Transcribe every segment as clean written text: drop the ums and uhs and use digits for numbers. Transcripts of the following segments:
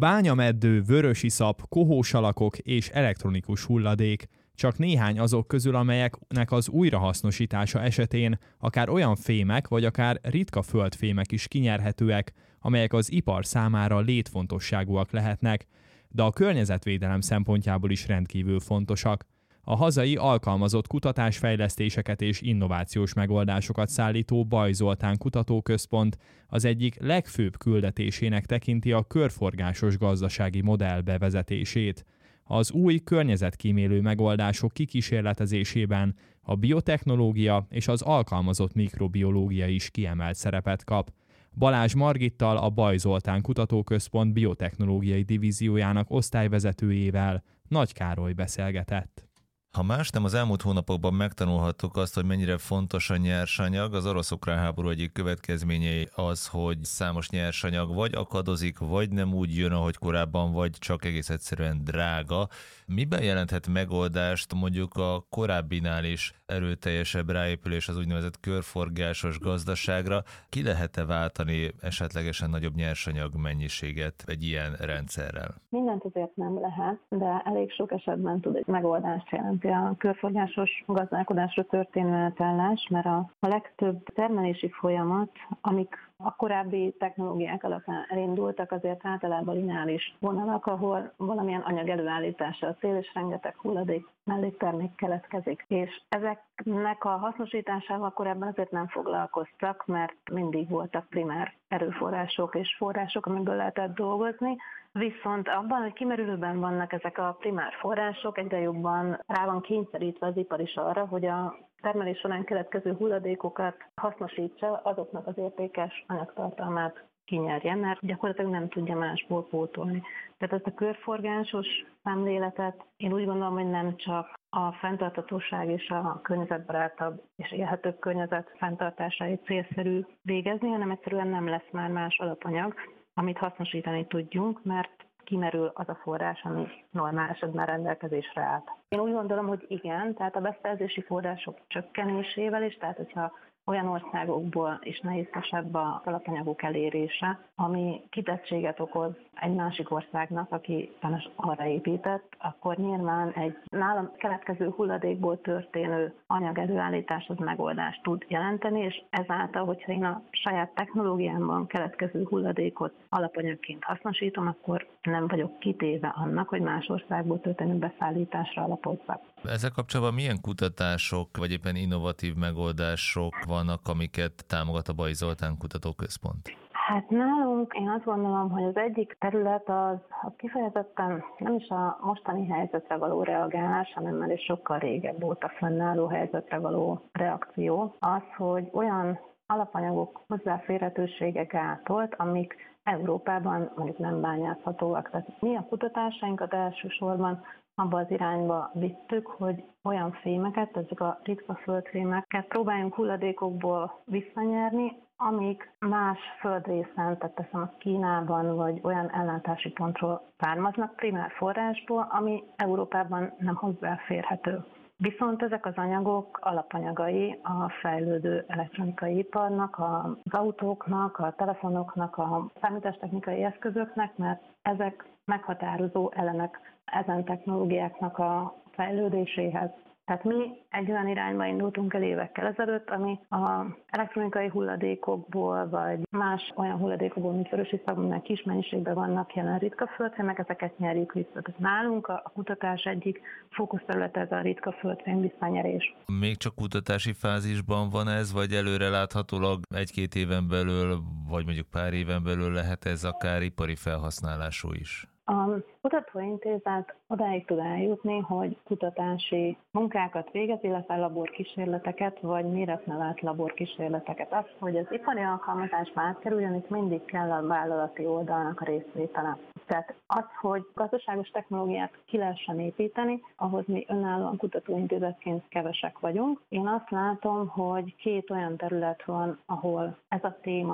Bányameddő, vörösiszap, kohósalakok és elektronikus hulladék. Csak néhány azok közül, amelyeknek az újrahasznosítása esetén akár olyan fémek, vagy akár ritka földfémek is kinyerhetőek, amelyek az ipar számára létfontosságúak lehetnek, de a környezetvédelem szempontjából is rendkívül fontosak. A hazai alkalmazott kutatásfejlesztéseket és innovációs megoldásokat szállító Baj Zoltán Kutatóközpont az egyik legfőbb küldetésének tekinti a körforgásos gazdasági modell bevezetését. Az új környezetkímélő megoldások kikísérletezésében a biotechnológia és az alkalmazott mikrobiológia is kiemelt szerepet kap. Balázs Margittal, a Baj Zoltán Kutatóközpont biotechnológiai divíziójának osztályvezetőjével Nagy Károly beszélgetett. Ha más nem, az elmúlt hónapokban megtanulhattuk azt, hogy mennyire fontos a nyersanyag. Az orosz-ukrán háború egyik következményei az, hogy számos nyersanyag vagy akadozik, vagy nem úgy jön, ahogy korábban, vagy csak egész egyszerűen drága. Miben jelenthet megoldást mondjuk a korábbinál is erőteljesebb ráépülés az úgynevezett körforgásos gazdaságra? Ki lehet-e váltani esetlegesen nagyobb nyersanyag mennyiséget egy ilyen rendszerrel? Mindent azért nem lehet, de elég sok esetben tud egy megoldást jelenteni a körforgásos gazdálkodásra történő átállás, mert a legtöbb termelési folyamat, amik a korábbi technológiák alapján elindultak, azért általában lineáris vonalak, ahol valamilyen anyag előállítása a cél, és rengeteg hulladék melléktermék keletkezik. És ezeknek a hasznosításával korábban azért nem foglalkoztak, mert mindig voltak primár erőforrások és források, amiből lehetett dolgozni. Viszont abban, hogy kimerülőben vannak ezek a primár források, egyre jobban rá van kényszerítve az ipar is arra, hogy a termelés során keletkező hulladékokat hasznosítsa, azoknak az értékes anyagtartalmát kinyerje, mert gyakorlatilag nem tudja másból pótolni. Tehát ezt a körforgásos szemléletet én úgy gondolom, hogy nem csak a fenntarthatóság és a környezetbarátabb és élhetőbb környezet fenntartásáért célszerű végezni, hanem egyszerűen nem lesz már más alapanyag, amit hasznosítani tudjunk, mert kimerül az a forrás, ami normál esetben rendelkezésre állt. Én úgy gondolom, hogy igen, tehát a beszerzési források csökkenésével is, tehát hogyha olyan országokból is nehézkesebb az alapanyagok elérése, ami kitettséget okoz egy másik országnak, aki arra épített, akkor nyilván egy nálam keletkező hulladékból történő anyagelőállítás az megoldást tud jelenteni, és ezáltal, hogyha én a saját technológiámban keletkező hulladékot alapanyagként hasznosítom, akkor nem vagyok kitéve annak, hogy más országból történő beszállításra alapozzak. Ezzel kapcsolatban milyen kutatások, vagy éppen innovatív megoldások vannak, amiket támogat a Baj Zoltán Kutatóközpont? Hát nálunk én azt gondolom, hogy az egyik terület az kifejezetten nem is a mostani helyzetre való reagálás, hanem már egy sokkal régebb óta fennálló helyzetre való reakció. Az, hogy olyan alapanyagok hozzáférhetősége gátolt, amik Európában mondjuk nem bányászhatóak. Tehát mi a kutatásainkat elsősorban abba az irányba vittük, hogy olyan fémeket, ezek a ritka földfémeket próbáljunk hulladékokból visszanyerni, amik más földrészen, tehát teszem azt Kínában, vagy olyan ellátási pontról származnak, primár forrásból, ami Európában nem hozzáférhető. Viszont ezek az anyagok alapanyagai a fejlődő elektronikai iparnak, az autóknak, a telefonoknak, a számítástechnikai eszközöknek, mert ezek meghatározó elemek ezen technológiáknak a fejlődéséhez. Tehát mi egy olyan irányba indultunk el évekkel ezelőtt, ami az elektronikai hulladékokból, vagy más olyan hulladékokból, mint vörösiszap, aminek kis mennyiségben vannak jelen ritka földfémek, ezeket nyerjük vissza. Tehát nálunk a kutatás egyik fókuszterülete ez a ritka földfém visszanyerés. Még csak kutatási fázisban van ez, vagy előreláthatólag egy-két éven belül, vagy mondjuk pár éven belül lehet ez akár ipari felhasználású is? A kutatóintézet odáig tud eljutni, hogy kutatási munkákat végez, illetve laborkísérleteket, vagy méretnevelt laborkísérleteket. Az, hogy az ipari alkalmazásba átkerüljön, itt mindig kell a vállalati oldalnak a részvétele. Tehát az, hogy gazdaságos technológiát ki lehessen építeni, ahhoz mi önállóan kutatóintézetként kevesek vagyunk. Én azt látom, hogy két olyan terület van, ahol ez a téma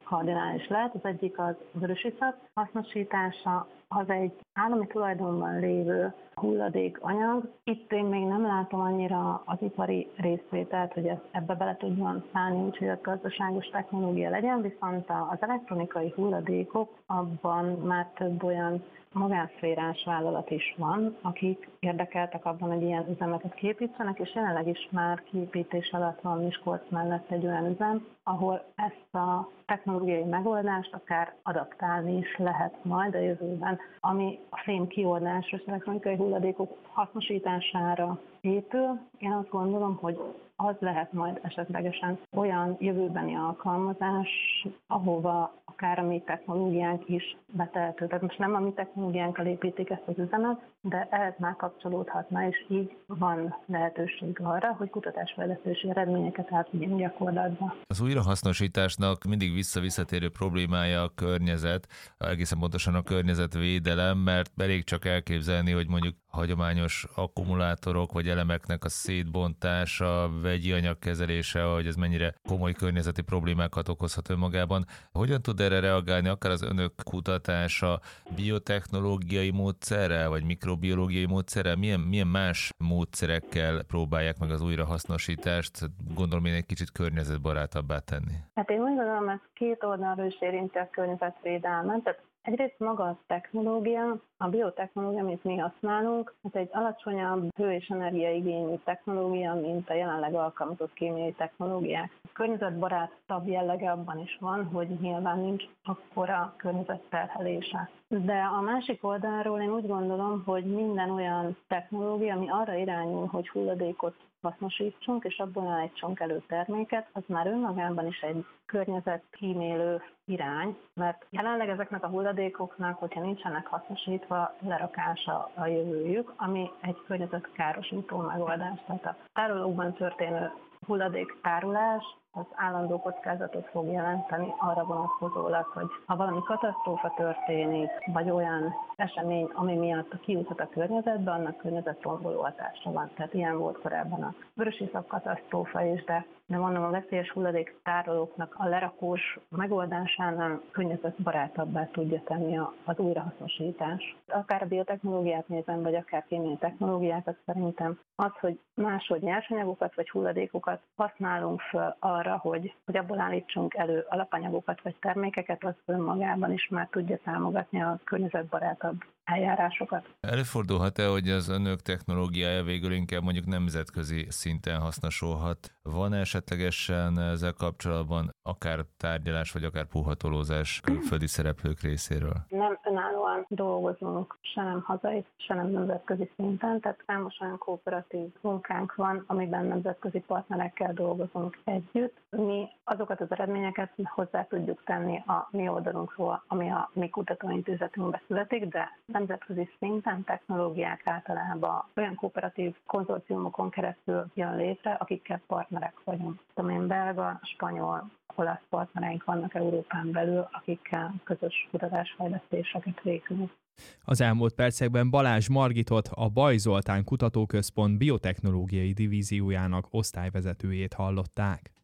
kardinális lehet. Az egyik az vörösiszap hasznosítása, az egy állami tulajdonban lévő hulladékanyag. Itt én még nem látom annyira az ipari részvételt, hogy ebbe bele tudjon szállni, úgyhogy ez gazdaságos technológia legyen, viszont az elektronikai hulladékok, abban már több olyan magánszférás vállalat is van, akik érdekeltek abban, hogy ilyen üzemetet képítsenek, és jelenleg is már kiépítés alatt van Miskolc mellett egy olyan üzem, ahol ezt a technológiai megoldást akár adaptálni is lehet majd a jövőben, ami a fém kioldásra és elektronikai hulladékok hasznosítására épül. Én azt gondolom, hogy az lehet majd esetlegesen olyan jövőbeni alkalmazás, ahova akár a mi technológiánk is betehető. Tehát most nem a mi technológiánkkal építik ezt az üzemet, de ehhez már kapcsolódhatna, és így van lehetőség arra, hogy kutatásfejlesztési eredményeket átvigyünk gyakorlatba. Az újrahasznosításnak mindig visszatérő problémája a környezet, egészen pontosan a környezetvédelem, mert elég csak elképzelni, hogy mondjuk hagyományos akkumulátorok vagy elemeknek a szétbontása, vegyi anyag kezelése, hogy ez mennyire komoly környezeti problémákat okozhat önmagában. Hogyan tud erre reagálni akár az önök kutatása biotechnológiai módszerrel, vagy mikrobiológiai módszerrel? Milyen más módszerekkel próbálják meg az újrahasznosítást, gondolom én egy kicsit környezetbarátabbá tenni? Hát én úgy gondolom, ez két oldalról is érinti a környezetvédelmet. Tehát egyrészt maga a technológia, a biotechnológia, amit mi használunk, ez egy alacsonyabb hő- és energiaigényű technológia, mint a jelenleg alkalmazott kémiai technológiák. A környezetbarátabb jellege abban is van, hogy nyilván nincs akkora környezetterhelése. De a másik oldalról én úgy gondolom, hogy minden olyan technológia, ami arra irányul, hogy hulladékot hasznosítsunk, és abból állítsunk elő terméket, az már önmagában is egy környezetkímélő irány, mert jelenleg ezeknek a hulladékoknak, hogyha nincsenek hasznosítva, lerakása a jövőjük, ami egy környezetkárosító megoldás. Tehát a tárolókban történő hulladéktárolás az állandó kockázatot fog jelenteni arra vonatkozólag, hogy ha valami katasztrófa történik, vagy olyan esemény, ami miatt kijuthat a környezetbe, annak környezetromboló hatása van. Tehát ilyen volt korábban a vörösiszap katasztrófa is, de mondom, a veszélyes hulladéktárolóknak a lerakós megoldásánál környezetbarátabbá tudja tenni az újrahasznosítás. Akár a biotechnológiát nézem, vagy akár kémiai technológiákat, szerintem az, hogy máshogy nyersanyagokat vagy hulladékokat használunk fel arra, hogy abból állítsunk elő alapanyagokat vagy termékeket, az önmagában is már tudja támogatni a környezetbarátabb eljárásokat. Előfordulhat-e, hogy az önök technológiája végül inkább mondjuk nemzetközi szinten hasznosulhat? Van esetlegesen ezzel kapcsolatban akár tárgyalás, vagy akár puhatolózás külföldi szereplők részéről? Nem önállóan dolgozunk, se nem hazai, se nem nemzetközi szinten, tehát számos olyan kooperatív munkánk van, amiben nemzetközi partnerekkel dolgozunk együtt. Mi azokat az eredményeket hozzá tudjuk tenni a mi oldalunkról, ami a mi kutatóintézetünkbe születik, de nemzetközi szinten technológiák általában olyan kooperatív konzorciumokon keresztül jön létre, akikkel partnerek vagyunk. Tudom, belga, spanyol, olasz partnereink vannak Európán belül, akikkel közös kutatásfejlesztéseket végzünk. Az elmúlt percekben Balázs Margitot, a Baj Zoltán Kutatóközpont biotechnológiai divíziójának osztályvezetőjét hallották.